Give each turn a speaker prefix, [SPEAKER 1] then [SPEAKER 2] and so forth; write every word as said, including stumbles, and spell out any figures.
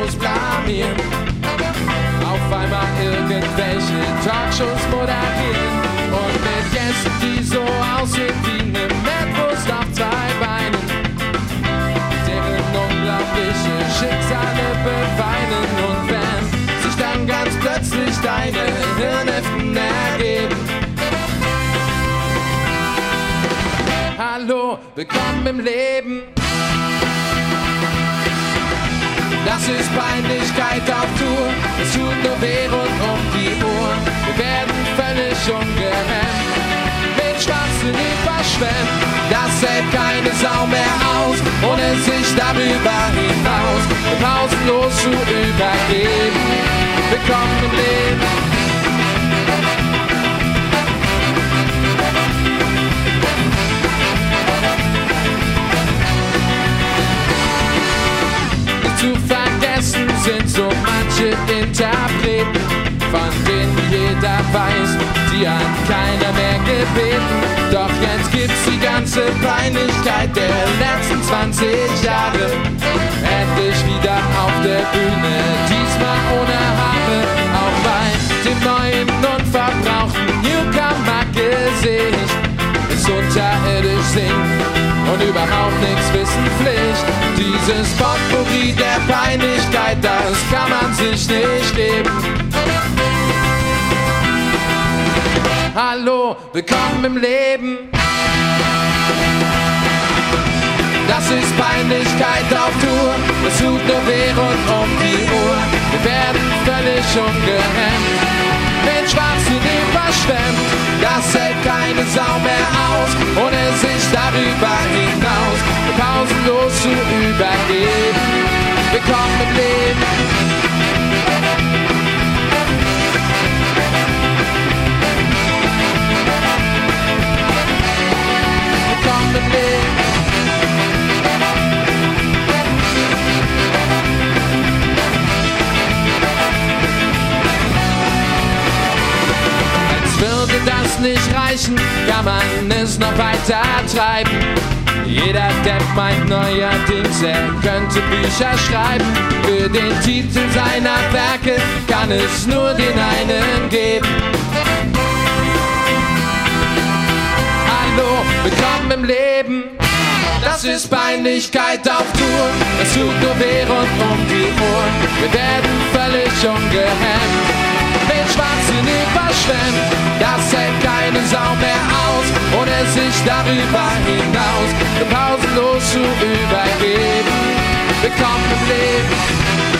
[SPEAKER 1] sinnlos blamieren. Auf einmal irgendwelche Talkshows moderieren und mit Gästen, die so aussehen wie eine Mettwurst auf zwei Beinen, deren unglaubliche Schicksale beweinen. Und wenn sich dann ganz plötzlich deine Hirnhälften ergeben, hallo, willkommen im Leben. Das ist Peinlichkeit auf Tour, es tut nur weh rund um die Uhr. Wir werden völlig ungehemmt, mit Schwachsinn überschwemmt. Das hält keine Sau mehr aus, ohne sich darüber hinaus pausenlos zu übergeben. Willkommen im Leben. Zu vergessen sind so manche Interpreten, von denen jeder weiß, die hat keiner mehr gebeten. Doch jetzt gibt's die ganze Peinlichkeit der letzten zwanzig Jahre endlich wieder auf der Bühne, diesmal ohne Haare. Auch bei dem neuen und verbrauchten Newcomer-Gesicht ist unterirdisch singt und überhaupt nichts wissen Pflicht. Dieses Potpourri der Peinlichkeit, das kann man sich nicht geben. Hallo, willkommen im Leben. Das ist Peinlichkeit auf Tour, es tut nur weh rund um die Uhr. Wir werden völlig ungehemmt, mit Schwachsinn überschwemmt. Das hält keine Sau mehr aus, ohne sich darüber hinaus pausenlos zu übergeben. Willkommen im Leben. Willkommen im Leben. Würde das nicht reichen, kann man es noch weiter treiben. Jeder Depp meint neuerdings, er könnte Bücher schreiben. Für den Titel seiner Werke kann es nur den einen geben. Hallo, willkommen im Leben. Das ist Peinlichkeit auf Tour, es tut nur weh rund um die Uhr. Wir werden völlig ungehemmt, mit Schwachsinn überschwemmt. Das hält keine Sau mehr aus, ohne sich darüber hinaus pausenlos zu übergeben. Willkommen im Leben.